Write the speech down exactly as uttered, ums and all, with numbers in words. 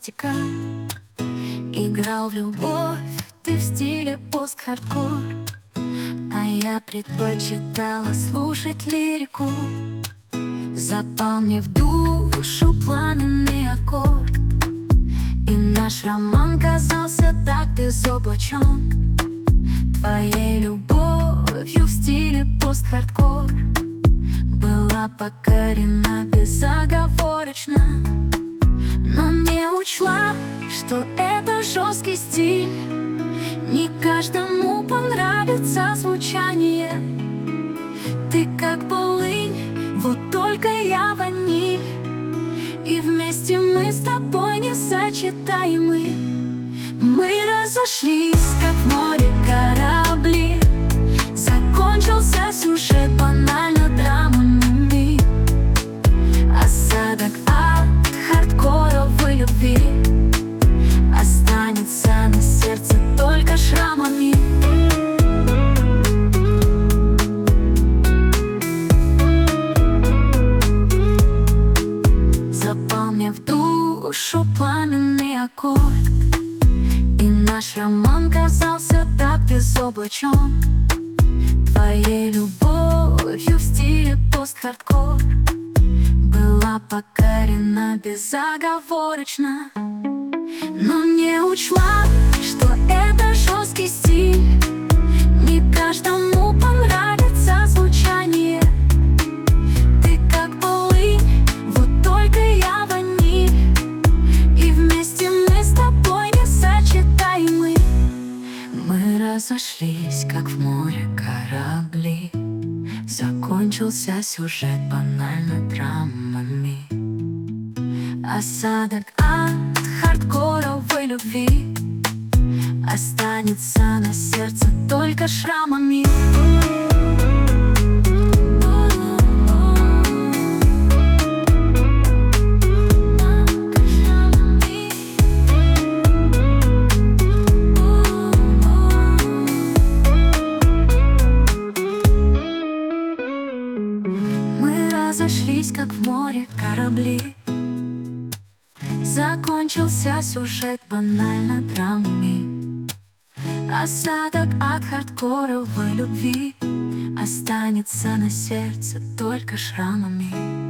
пластика. Играл в любовь ты в стиле пост-хардкор, а я предпочитала слушать лирику. Запал мне в душу пламенный аккорд, и наш роман казался так безоблачен. Твоей любовью в стиле пост-хардкор была покорена безоговорочно, но не учла, что это жесткий стиль. Не каждому понравится звучание. Ты как полынь, вот только я ваниль, и вместе мы с тобой несочетаемы. Мы разошлись, как в море корабли. Закончился сюжет банально драмами. Осадок от хардкоровой любви останется на сердце только шрамами. Запал мне в душу пламенный аккорд, и наш роман казался так безоблачен. Твоей любовью в стиле пост-хардкор была покорена безоговорочно, но не учла, что это жесткий стиль. Не каждому понравится звучание. Ты как полынь, вот только я ваниль, и вместе мы с тобой несочетаемы. Мы разошлись, как в море корабли. Закончился сюжет банально драмами. Осадок от хардкоровой любви останется на сердце только шрамами. Разошлись, как в море корабли. Закончился сюжет банально драмами. Осадок от хардкоровой любви останется на сердце только шрамами.